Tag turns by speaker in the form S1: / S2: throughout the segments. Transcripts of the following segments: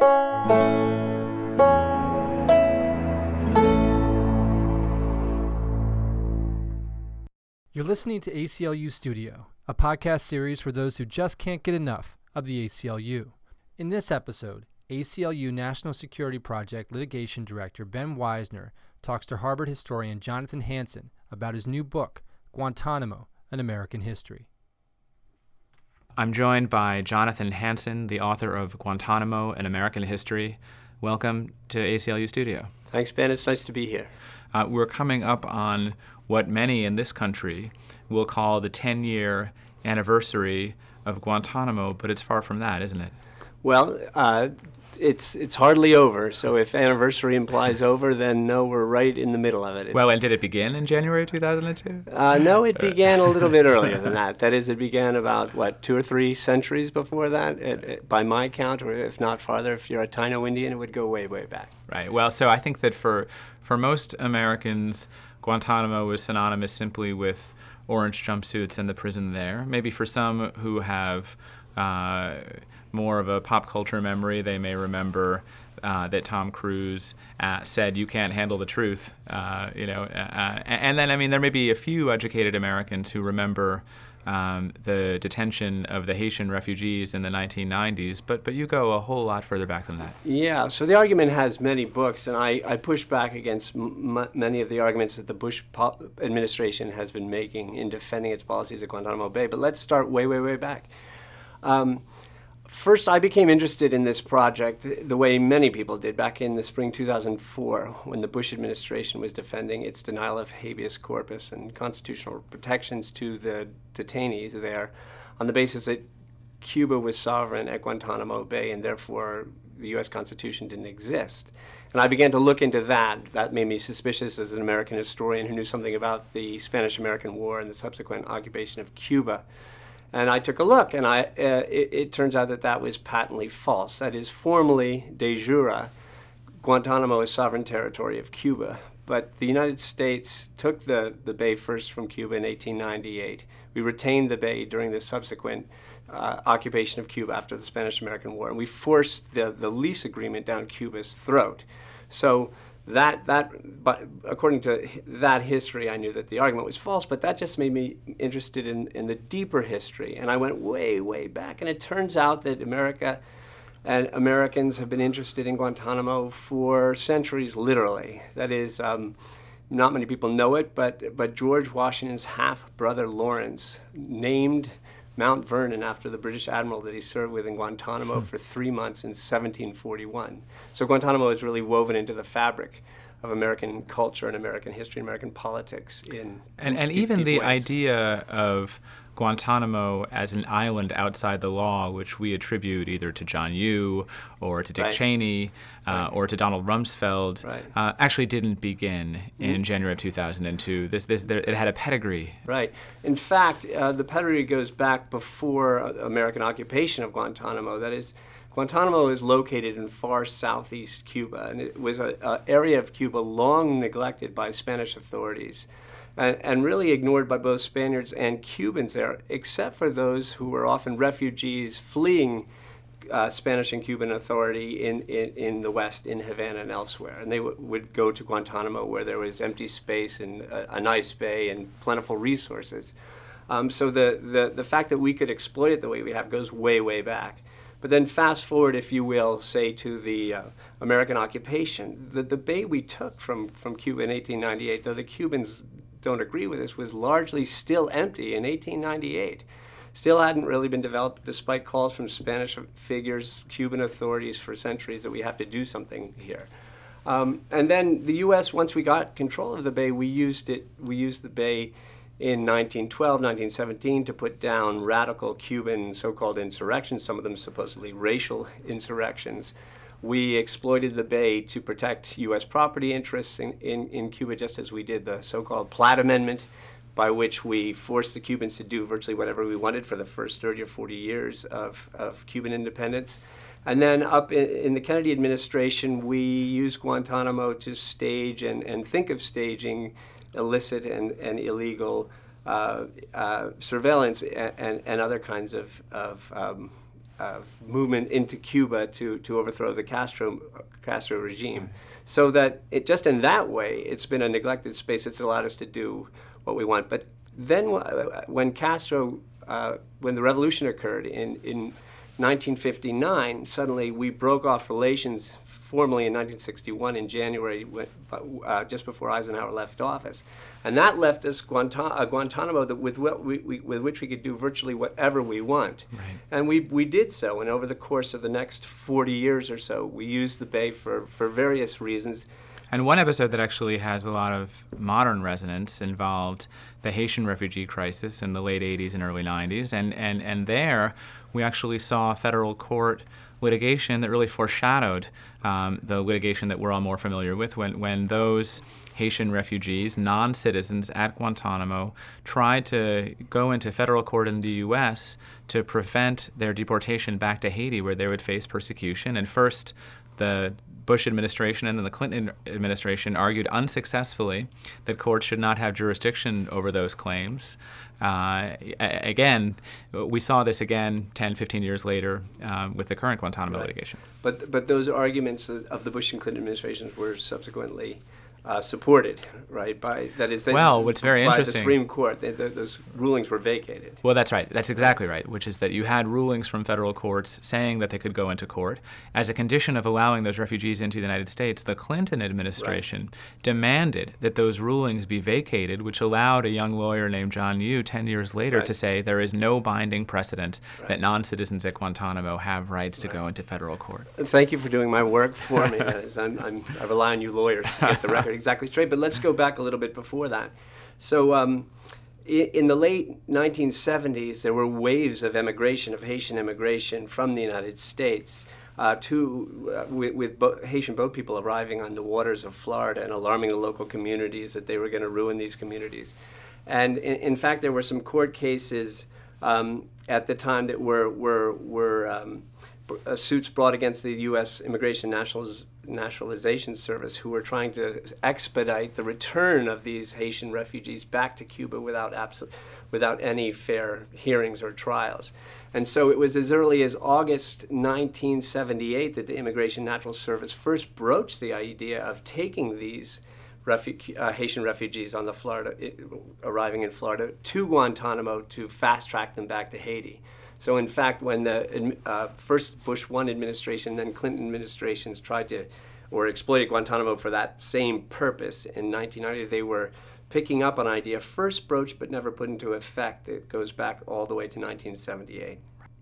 S1: You're listening to ACLU Studio, a podcast series for those who just can't get enough of the ACLU. In this episode, ACLU National Security Project Litigation Director Ben Weisner talks to Harvard historian Jonathan Hanson about his new book, Guantanamo, An American History.
S2: I'm joined by Jonathan Hanson, the author of Guantanamo, An American History. Welcome to ACLU Studio.
S3: Thanks, Ben. It's nice to be here.
S2: We're coming up on what many in this country will call the 10-year anniversary of Guantanamo, but it's far from that, isn't it?
S3: Well, it's hardly over, so if anniversary implies over, then no, we're right in the middle of it.
S2: And did it begin in January 2002?
S3: No, it began a little bit earlier than that. That is, it began about, 2 or 3 centuries before that, by my count, or if not farther. If you're a Taino Indian, it would go way, way back.
S2: Right. Well, so I think that for most Americans, Guantanamo was synonymous simply with orange jumpsuits and the prison there. Maybe for some who have more of a pop culture memory, they may remember that Tom Cruise said, "You can't handle the truth," and then, there may be a few educated Americans who remember the detention of the Haitian refugees in the 1990s, but you go a whole lot further back than that.
S3: Yeah, so the argument has many books, and I push back against many of the arguments that the Bush administration has been making in defending its policies at Guantanamo Bay, but let's start way, way, way back. First, I became interested in this project the way many people did back in the spring 2004 when the Bush administration was defending its denial of habeas corpus and constitutional protections to the detainees there on the basis that Cuba was sovereign at Guantanamo Bay and therefore the U.S. Constitution didn't exist. And I began to look into that. That made me suspicious as an American historian who knew something about the Spanish-American War and the subsequent occupation of Cuba. And I took a look, and it turns out that was patently false. That is, formally, de jure, Guantanamo is sovereign territory of Cuba. But the United States took the bay first from Cuba in 1898. We retained the bay during the subsequent occupation of Cuba after the Spanish-American War. And we forced the lease agreement down Cuba's throat. So but according to that history, I knew that the argument was false, but that just made me interested in the deeper history. And I went way, way back. And it turns out that America and Americans have been interested in Guantanamo for centuries, literally. That is, not many people know it, but George Washington's half-brother Lawrence named Mount Vernon after the British admiral that he served with in Guantanamo for 3 months in 1741. So Guantanamo is really woven into the fabric of American culture and American history and American politics
S2: And even the idea of Guantanamo as an island outside the law, which we attribute either to John Yoo or to Dick Cheney or to Donald Rumsfeld, actually didn't begin in January of 2002. It had a pedigree.
S3: Right. In fact, the pedigree goes back before American occupation of Guantanamo. That is, Guantanamo is located in far southeast Cuba, and it was an area of Cuba long neglected by Spanish authorities. And really ignored by both Spaniards and Cubans there, except for those who were often refugees fleeing Spanish and Cuban authority in the West, in Havana and elsewhere. And they would go to Guantanamo where there was empty space and a nice bay and plentiful resources. So the fact that we could exploit it the way we have goes way, way back. But then fast forward, if you will, say to the American occupation. The bay we took from Cuba in 1898, though the Cubans don't agree with this, was largely still empty in 1898. Still hadn't really been developed despite calls from Spanish figures, Cuban authorities for centuries that we have to do something here. And then the U.S., once we got control of the bay, we used the bay in 1912, 1917 to put down radical Cuban so-called insurrections, some of them supposedly racial insurrections. We exploited the bay to protect U.S. property interests in Cuba, just as we did the so-called Platt Amendment, by which we forced the Cubans to do virtually whatever we wanted for the first 30 or 40 years of Cuban independence. And then up in the Kennedy administration, we used Guantanamo to stage and think of staging illicit and illegal surveillance and other kinds of movement into Cuba to overthrow the Castro regime. So that it just in that way, it's been a neglected space. It's allowed us to do what we want. But then when the revolution occurred in 1959, suddenly we broke off relations formally in 1961 in January, just before Eisenhower left office. And that left us Guantanamo with which we could do virtually whatever we want.
S2: Right.
S3: And we did so. And over the course of the next 40 years or so, we used the Bay for various reasons.
S2: And one episode that actually has a lot of modern resonance involved the Haitian refugee crisis in the late 80s and early 90s. And there we actually saw federal court litigation that really foreshadowed the litigation that we're all more familiar with when those Haitian refugees, non-citizens at Guantanamo, tried to go into federal court in the U.S. to prevent their deportation back to Haiti, where they would face persecution. And first, the Bush administration and then the Clinton administration argued unsuccessfully that courts should not have jurisdiction over those claims. Again, we saw this again 10, 15 years later with the current Guantanamo litigation.
S3: But those arguments of the Bush and Clinton administrations were subsequently supported, right? What's
S2: very
S3: by
S2: interesting,
S3: the Supreme Court, those rulings were vacated.
S2: Well, that's right. That's exactly right, which is that you had rulings from federal courts saying that they could go into court. As a condition of allowing those refugees into the United States, the Clinton administration demanded that those rulings be vacated, which allowed a young lawyer named John Yoo 10 years later to say there is no binding precedent that non-citizens at Guantanamo have rights to go into federal court.
S3: Thank you for doing my work for me. As I rely on you lawyers to get the record exactly straight, but let's go back a little bit before that. So in the late 1970s, there were waves of immigration, of Haitian immigration from the United States with Haitian boat people arriving on the waters of Florida and alarming the local communities that they were going to ruin these communities. And in fact, there were some court cases at the time that were suits brought against the U.S. Immigration Naturalization Service, who were trying to expedite the return of these Haitian refugees back to Cuba without any fair hearings or trials. And so it was as early as August 1978 that the Immigration Natural Service first broached the idea of taking these Haitian refugees arriving in Florida to Guantanamo to fast-track them back to Haiti. So in fact, when the first Bush 1 administration and then Clinton administrations tried to, or exploited Guantanamo for that same purpose in 1990, they were picking up an idea first broached but never put into effect. It goes back all the way to 1978.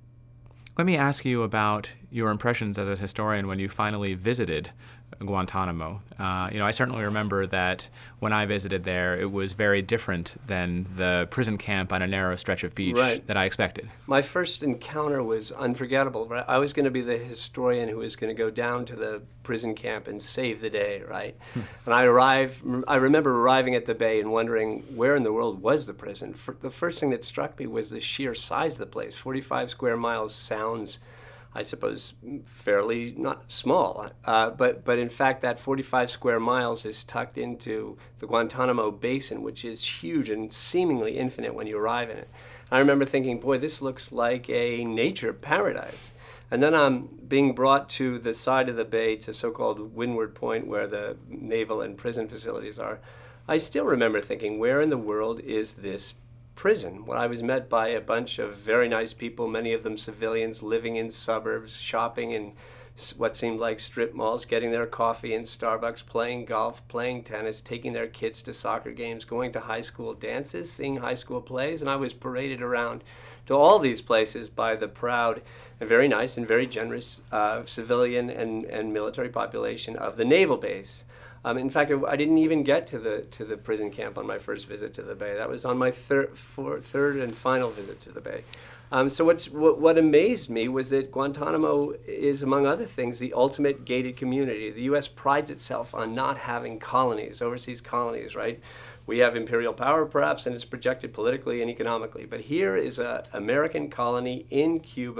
S2: Let me ask you about your impressions as a historian when you finally visited Guantanamo. I certainly remember that when I visited there, it was very different than the prison camp on a narrow stretch of beach that I expected.
S3: My first encounter was unforgettable. Right? I was going to be the historian who was going to go down to the prison camp and save the day, right? And I remember arriving at the Bay and wondering where in the world was the prison. The first thing that struck me was the sheer size of the place. 45 square miles sounds, I suppose, fairly not small, but in fact that 45 square miles is tucked into the Guantanamo Basin, which is huge and seemingly infinite when you arrive in it. I remember thinking, boy, this looks like a nature paradise. And then I'm being brought to the side of the bay to so-called Windward Point, where the naval and prison facilities are. I still remember thinking, where in the world is this prison? Well, I was met by a bunch of very nice people, many of them civilians, living in suburbs, shopping in what seemed like strip malls, getting their coffee in Starbucks, playing golf, playing tennis, taking their kids to soccer games, going to high school dances, seeing high school plays, and I was paraded around to all these places by the proud and very nice and very generous civilian and military population of the naval base. In fact, I didn't even get to the prison camp on my first visit to the Bay. That was on my third and final visit to the Bay. So what amazed me was that Guantanamo is, among other things, the ultimate gated community. The U.S. prides itself on not having colonies, overseas colonies, right? We have imperial power, perhaps, and it's projected politically and economically. But here is an American colony in Cuba,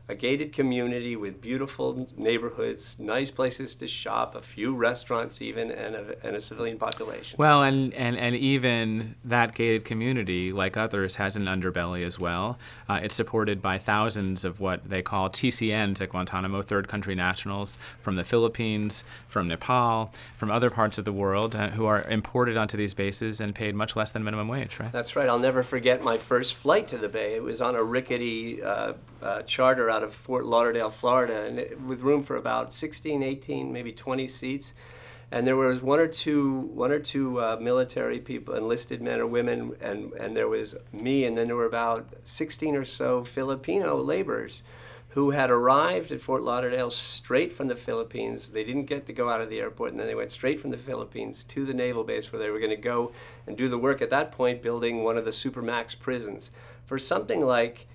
S3: a gated community with beautiful neighborhoods, nice places to shop, a few restaurants even, and a civilian population.
S2: Well, and even that gated community, like others, has an underbelly as well. It's supported by thousands of what they call TCNs at Guantanamo, third country nationals from the Philippines, from Nepal, from other parts of the world, who are imported onto these bases and paid much less than minimum wage, right?
S3: That's right. I'll never forget my first flight to the Bay. It was on a rickety charter out of Fort Lauderdale, Florida, and with room for about 16, 18, maybe 20 seats. And there was one or two military people, enlisted men or women, and there was me, and then there were about 16 or so Filipino laborers who had arrived at Fort Lauderdale straight from the Philippines. They didn't get to go out of the airport, and then they went straight from the Philippines to the naval base where they were going to go and do the work at that point building one of the Supermax prisons for something like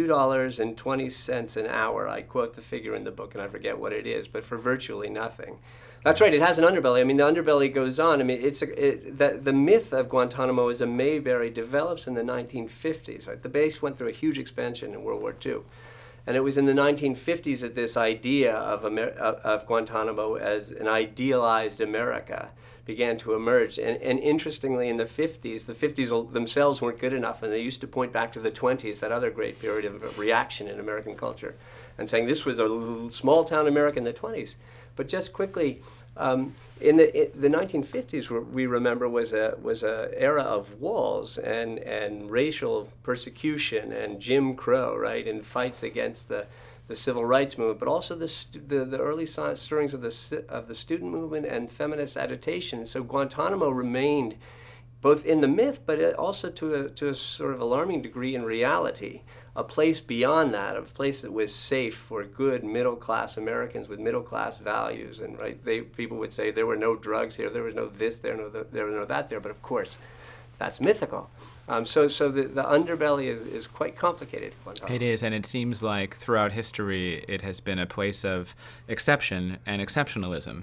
S3: $2.20 an hour. I quote the figure in the book, and I forget what it is, but for virtually nothing. That's right. It has an underbelly. I mean, the underbelly goes on. I mean, the myth of Guantanamo as a Mayberry develops in the 1950s. Right? The base went through a huge expansion in World War II, and it was in the 1950s that this idea of Guantanamo as an idealized America began to emerge. And interestingly, in the 50s themselves weren't good enough, and they used to point back to the 20s, that other great period of reaction in American culture, and saying this was a little small-town America in the 20s. But just quickly, in the 1950s, we remember was a era of walls and racial persecution and Jim Crow, right, and fights against the civil rights movement, but also the early stirrings of the student movement and feminist agitation. So Guantanamo remained both in the myth, but also to a sort of alarming degree in reality, a place beyond that, a place that was safe for good middle-class Americans with middle-class values. And people would say there were no drugs here, there was no this there, there was no that there, but of course, that's mythical. So the underbelly is quite complicated.
S2: It is, and it seems like throughout history it has been a place of exception and exceptionalism.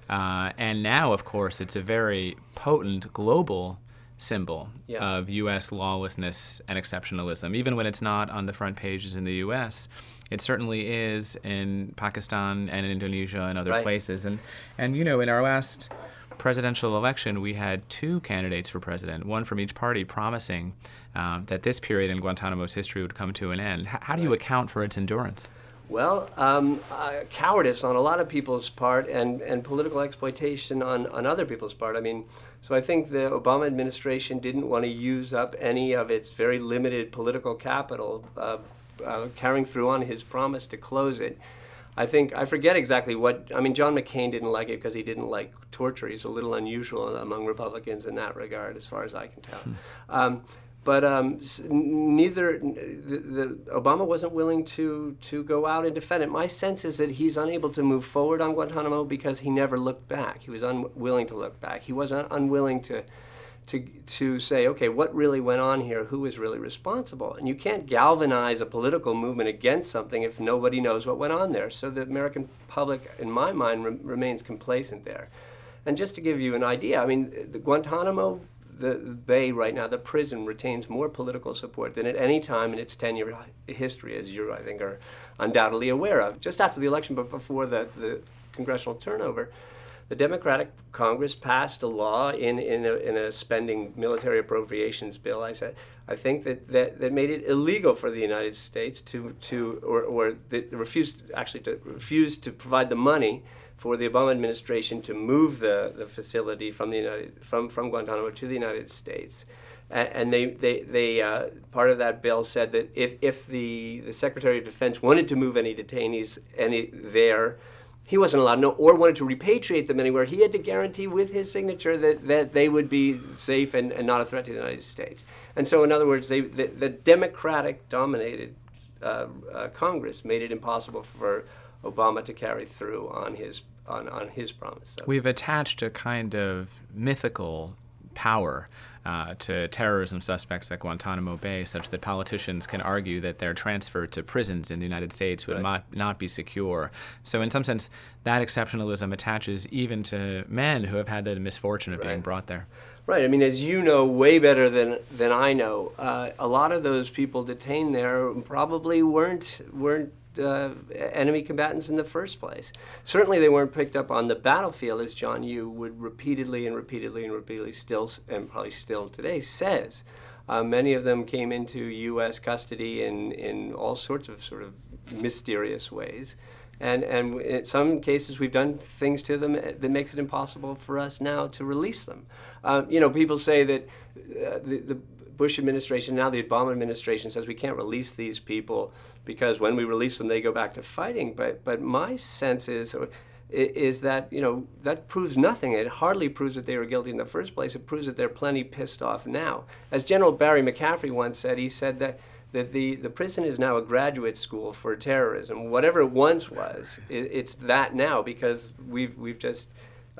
S2: And now, of course, it's a very potent global symbol of U.S. lawlessness and exceptionalism. Even when it's not on the front pages in the U.S., it certainly is in Pakistan and in Indonesia and other places. And you know, in our last presidential election, we had two candidates for president, one from each party, promising that this period in Guantanamo's history would come to an end. How do you account for its endurance?
S3: Well, cowardice on a lot of people's part and political exploitation on other people's part. I mean, so I think the Obama administration didn't want to use up any of its very limited political capital carrying through on his promise to close it. I forget exactly John McCain didn't like it because he didn't like torture. He's a little unusual among Republicans in that regard, as far as I can tell. But Obama wasn't willing to go out and defend it. My sense is that he's unable to move forward on Guantanamo because he never looked back. He was unwilling to look back. He was unwilling to say, okay, what really went on here? Who is really responsible? And you can't galvanize a political movement against something if nobody knows what went on there. So the American public, in my mind, remains complacent there. And just to give you an idea, I mean, the Guantanamo, the Bay right now, the prison, retains more political support than at any time in its 10-year history, as you, I think, are undoubtedly aware of. Just after the election, but before the congressional turnover, the Democratic Congress passed a law in a spending military appropriations bill. I think that made it illegal for the United States refused to provide the money for the Obama administration to move the facility from Guantanamo to the United States. And they part of that bill said that if the Secretary of Defense wanted to move any detainees there, he wasn't allowed, or wanted to repatriate them anywhere, he had to guarantee with his signature that they would be safe and not a threat to the United States. And so, in other words, the Democratic-dominated Congress made it impossible for Obama to carry through on his promise. So.
S2: We've attached a kind of mythical power to terrorism suspects at Guantanamo Bay, such that politicians can argue that their transfer to prisons in the United States would not be secure. So in some sense, that exceptionalism attaches even to men who have had the misfortune of being brought there.
S3: Right. I mean, as you know way better than I know, a lot of those people detained there probably weren't enemy combatants in the first place. Certainly they weren't picked up on the battlefield, as John Yoo would repeatedly still, and probably still today, says. Many of them came into U.S. custody in all sorts of sort of mysterious ways. And in some cases, we've done things to them that makes it impossible for us now to release them. People say that the Bush administration, now the Obama administration, says we can't release these people because when we release them, they go back to fighting. But my sense is that, that proves nothing. It hardly proves that they were guilty in the first place. It proves that they're plenty pissed off now. As General Barry McCaffrey once said, he said that the prison is now a graduate school for terrorism. Whatever it once was, it's that now, because we've just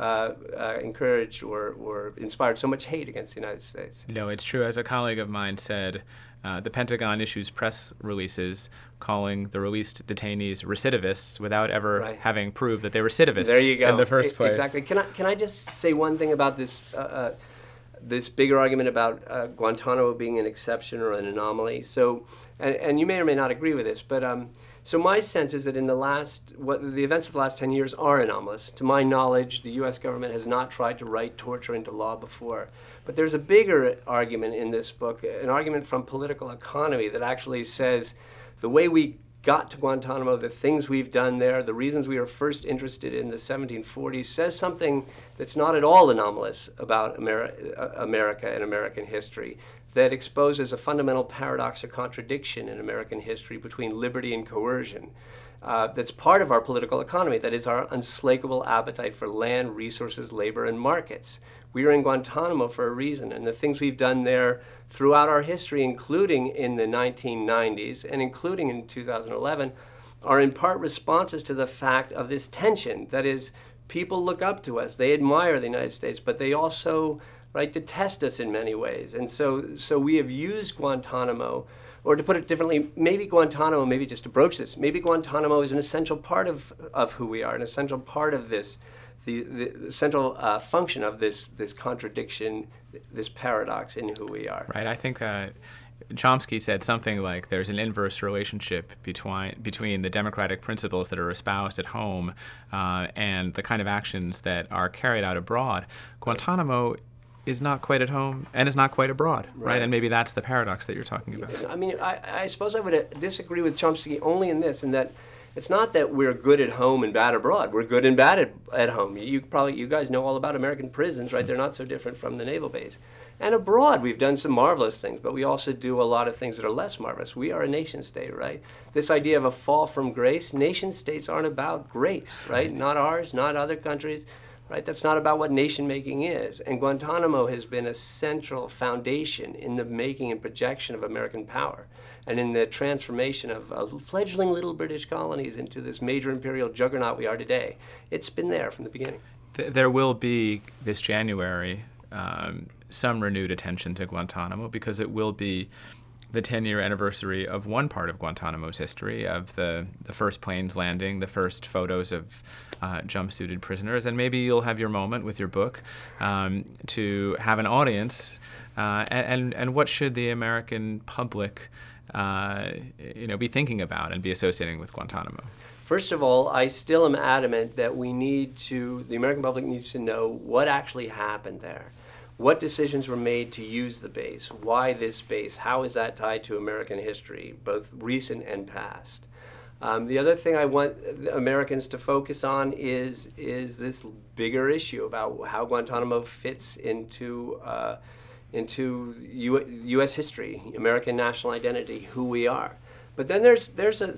S3: encouraged or inspired so much hate against the United States.
S2: No, it's true. As a colleague of mine said, the Pentagon issues press releases calling the released detainees recidivists without ever having proved that they were recidivists
S3: there you go.
S2: In the first place.
S3: Exactly. Can I just say one thing about this this bigger argument about Guantanamo being an exception or an anomaly? So, and you may or may not agree with this, but so my sense is that in the events of the last 10 years are anomalous. To my knowledge, the U.S. government has not tried to write torture into law before. But there's a bigger argument in this book, an argument from political economy that actually says the way we got to Guantanamo, the things we've done there, the reasons we were first interested in the 1740s, says something that's not at all anomalous about America and American history, that exposes a fundamental paradox or contradiction in American history between liberty and coercion. That's part of our political economy, that is our unslakable appetite for land, resources, labor, and markets. We are in Guantanamo for a reason, and the things we've done there throughout our history, including in the 1990s and including in 2011, are in part responses to the fact of this tension. That is, people look up to us, they admire the United States, but they also detest us in many ways. And so we have used Guantanamo, or to put it differently, maybe Guantanamo, maybe just to broach this, maybe Guantanamo is an essential part of who we are, an essential part of this, the central function of this contradiction, this paradox in who we are.
S2: Right. I think Chomsky said something like there's an inverse relationship between the democratic principles that are espoused at home and the kind of actions that are carried out abroad. Guantanamo is not quite at home and is not quite abroad, right? And maybe that's the paradox that you're talking about.
S3: I mean, I suppose I would disagree with Chomsky only in this, in that it's not that we're good at home and bad abroad. We're good and bad at home. You guys know all about American prisons, right? They're not so different from the naval base. And abroad, we've done some marvelous things, but we also do a lot of things that are less marvelous. We are a nation state, right? This idea of a fall from grace, nation states aren't about grace, right? Not ours, not other countries. Right? That's not about what nation-making is. And Guantanamo has been a central foundation in the making and projection of American power and in the transformation of fledgling little British colonies into this major imperial juggernaut we are today. It's been there from the beginning.
S2: There will be, this January, some renewed attention to Guantanamo because it will be the 10-year anniversary of one part of Guantanamo's history, of the first planes landing, the first photos of jumpsuited prisoners, and maybe you'll have your moment with your book to have an audience. And what should the American public, be thinking about and be associating with Guantanamo?
S3: First of all, I still am adamant that the American public needs to know what actually happened there. What decisions were made to use the base? Why this base? How is that tied to American history, both recent and past? The other thing I want Americans to focus on is this bigger issue about how Guantanamo fits into U.S. history, American national identity, who we are. But then there's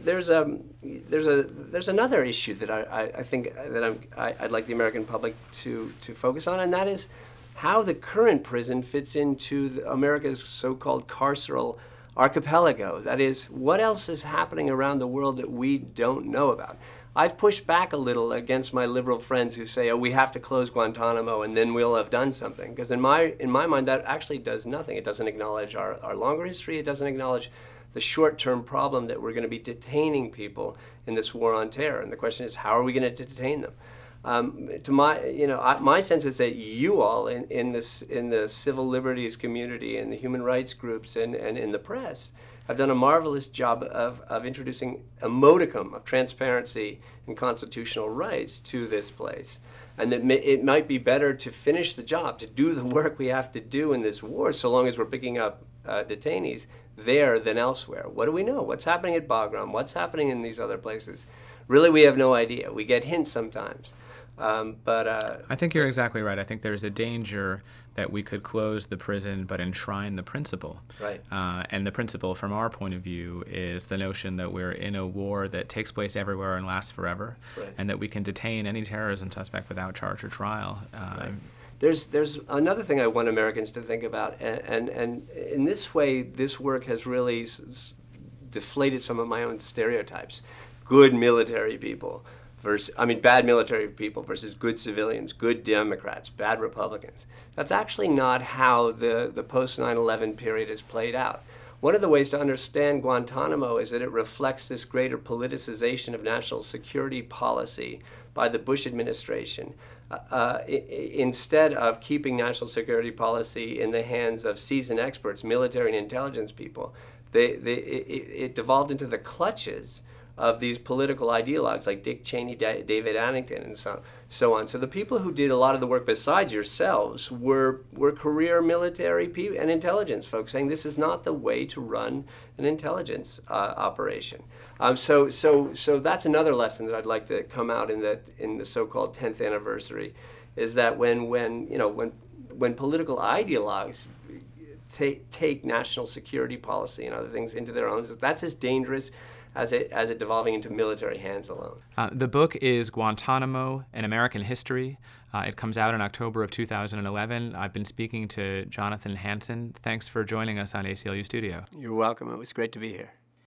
S3: another issue that I think that I'd like the American public to focus on, and that is how the current prison fits into America's so-called carceral archipelago. That is, what else is happening around the world that we don't know about? I've pushed back a little against my liberal friends who say, we have to close Guantanamo and then we'll have done something. Because in my mind, that actually does nothing. It doesn't acknowledge our longer history. It doesn't acknowledge the short-term problem that we're going to be detaining people in this war on terror. And the question is, how are we going to detain them? My sense is that you all in the civil liberties community and the human rights groups and in the press have done a marvelous job of introducing a modicum of transparency and constitutional rights to this place. And that it might be better to finish the job, to do the work we have to do in this war, so long as we're picking up detainees there than elsewhere. What do we know? What's happening at Bagram? What's happening in these other places? Really, we have no idea. We get hints sometimes.
S2: I think you're exactly right. I think there's a danger that we could close the prison but enshrine the principle.
S3: Right.
S2: And the principle from our point of view is the notion that we're in a war that takes place everywhere and lasts forever,
S3: right.
S2: and that we can detain any terrorism suspect without charge or trial.
S3: Right. There's another thing I want Americans to think about, and in this way, this work has really deflated some of my own stereotypes. Good military people bad military people versus good civilians, good Democrats, bad Republicans. That's actually not how the post-9/11 period is played out. One of the ways to understand Guantanamo is that it reflects this greater politicization of national security policy by the Bush administration. Instead of keeping national security policy in the hands of seasoned experts, military and intelligence people, it devolved into the clutches of these political ideologues like Dick Cheney, David Addington, and so on. So the people who did a lot of the work besides yourselves were career military people and intelligence folks saying this is not the way to run an intelligence operation. So that's another lesson that I'd like to come out in the so-called 10th anniversary, is that when political ideologues take national security policy and other things into their own, that's as dangerous as it devolving into military hands alone.
S2: The book is Guantanamo, An American History. It comes out in October of 2011. I've been speaking to Jonathan Hanson. Thanks for joining us on ACLU Studio.
S3: You're welcome. It was great to be here.